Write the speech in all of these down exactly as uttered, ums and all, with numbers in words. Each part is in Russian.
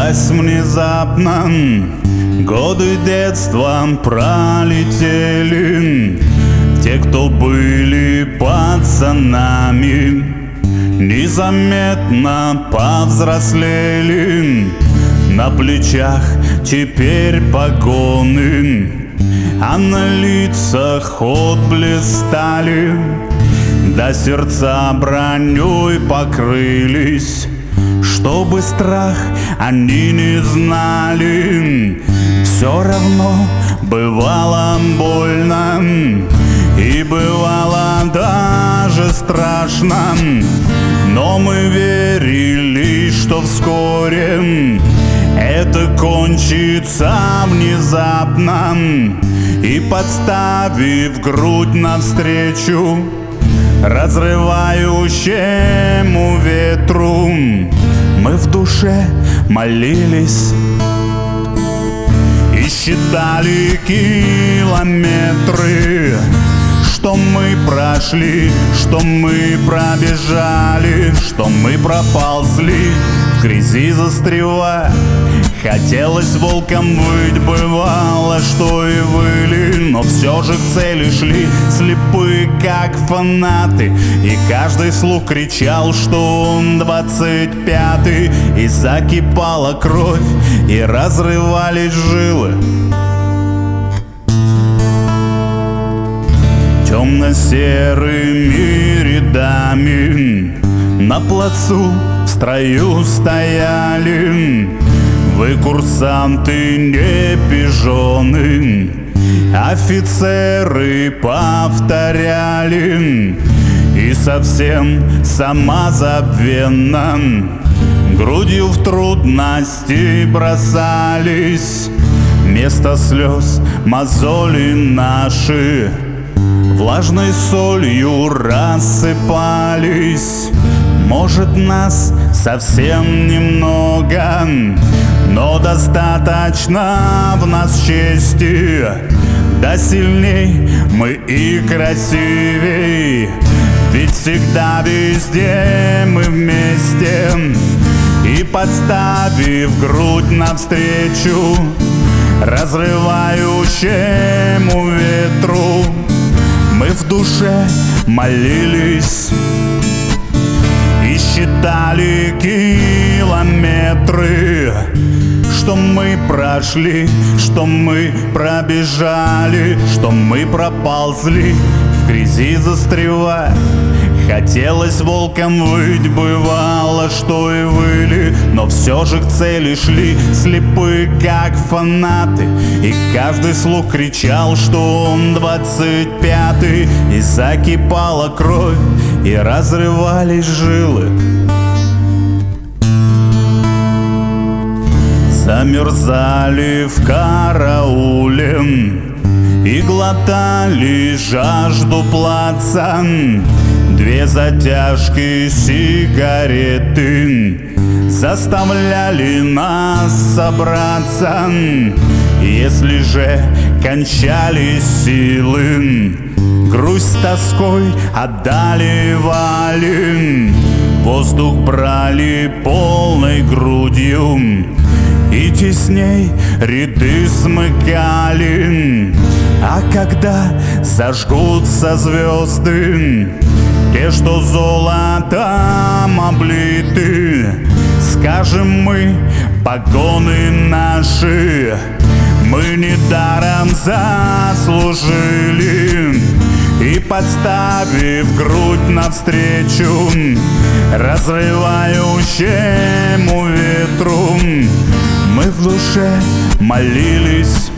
Казалось внезапно, годы детства пролетели. Те, кто были пацанами, незаметно повзрослели. На плечах теперь погоны, а на лицах отблеск стали. Да сердца броней покрылись, чтобы страх они не знали. Все равно бывало больно, и бывало даже страшно, но мы верили, что вскоре это кончится внезапно. И подставив грудь навстречу разрывающему ветру, мы в душе молились и считали километры, что мы прошли, что мы пробежали, что мы проползли, в грязи застревая. Хотелось волком быть, бывало, что и выли, но все же к цели шли, слепые как фанаты. И каждый вслух кричал, что он двадцать пятый. И закипала кровь, и разрывались жилы темно-серыми рядами. На плацу в строю стояли вы, курсанты, не пижоны. Офицеры повторяли и совсем самозабвенно грудью в трудности бросались. Вместо слез мозоли наши влажной солью рассыпались. Может, нас совсем немного, но достаточно в нас чести. Да сильней мы и красивей, ведь всегда везде мы вместе. И подставив грудь навстречу разрывающему ветру, мы в душе молились и считали километры, что мы прошли, что мы пробежали, что мы проползли, в грязи застревая. Хотелось волком выть, бывало, что и выли, но все же к цели шли, слепые как фанаты. И каждый слух кричал, что он двадцать пятый. И закипала кровь, и разрывались жилы. Замерзали в карауле и глотали жажду плаца. Две затяжки сигареты заставляли нас собраться. Если же кончались силы, грусть с тоской одолевали. Воздух брали полной грудью и тесней ряды смыкали. А когда зажгутся звезды, те, что золотом облиты, скажем мы, погоны наши мы недаром заслужили. И подставив грудь навстречу разрывающему ветру, мы в душе молились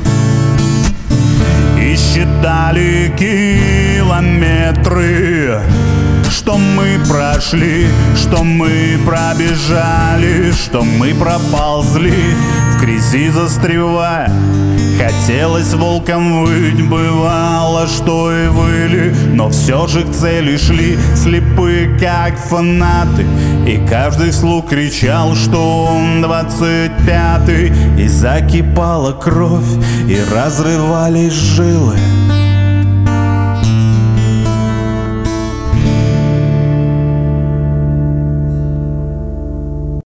и считали километры, что мы прошли, что мы пробежали, что мы проползли, в грязи застревая. Хотелось волком выть, бывало, что и выли, но все же к цели шли, слепые как фанаты. И каждый вслух кричал, что он двадцать пятый. И закипала кровь, и разрывались жилы.